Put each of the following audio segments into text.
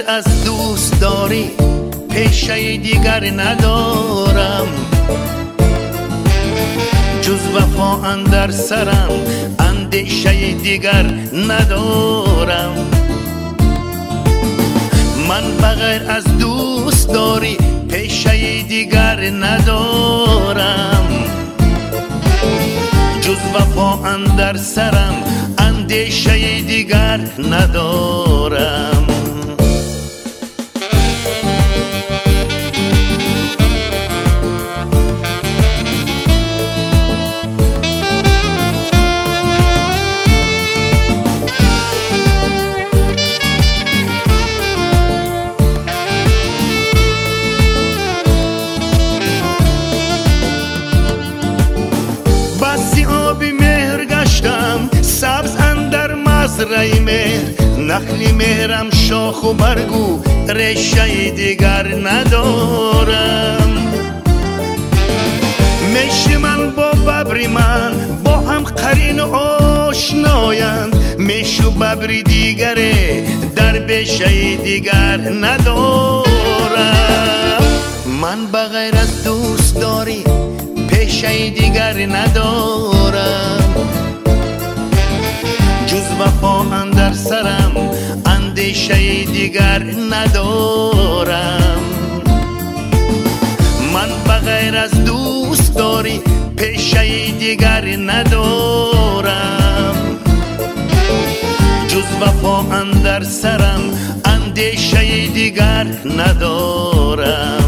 بغیر از دوست داری پیشه دیگر ندارم، جز وفا اندر سرم اندیشه دیگر ندارم. من بغیر از دوست داری پیشه دیگر ندارم، جز وفا اندر سرم اندیشه دیگر ندارم. سبز اندر مزرعه مهر، نخلی مهرم شاخ و برگو ریشه دیگر ندارم. میش من با ببری من با هم قرین و آشنایند، میش و ببری دیگره در بیشه دیگر ندارم. من بغیر از دوست داری پیشه دیگر ندارم، جز وفا اندر سرم اندیشه دیگر ندارم. من بغیر از دوست داری پیشه دیگر ندارم، جز وفا اندر سرم اندیشه دیگر ندارم.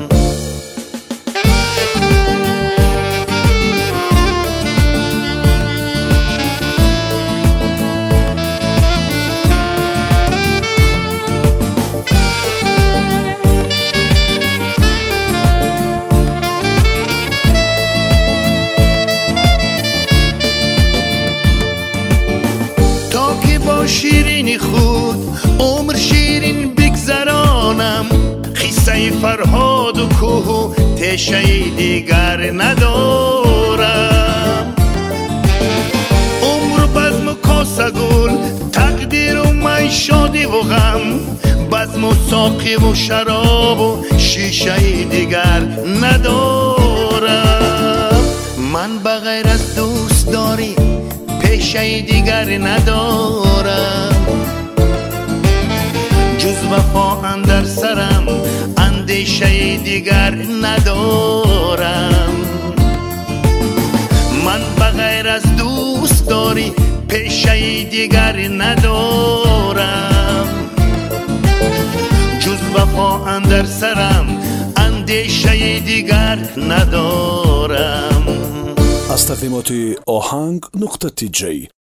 شیرینی خود عمر شیرین بگذرانم، قصه فرهاد و کوه تشه دیگر ندارم. عمر بزم و کاسه گل تقدیر و می شادی و غم، بزم و ساقی و شراب و شیشه دیگر ندارم. من بغیر از دوست داری پیشه دیگر ندارم، جز وفا اندر سرم اندیشه دیگر ندارم. من بغیر از دوست داری پیشه دیگر ندارم، جز وفا اندر سرم اندیشه دیگر ندارم. از تقدیمات آهنگ نقطه تی جی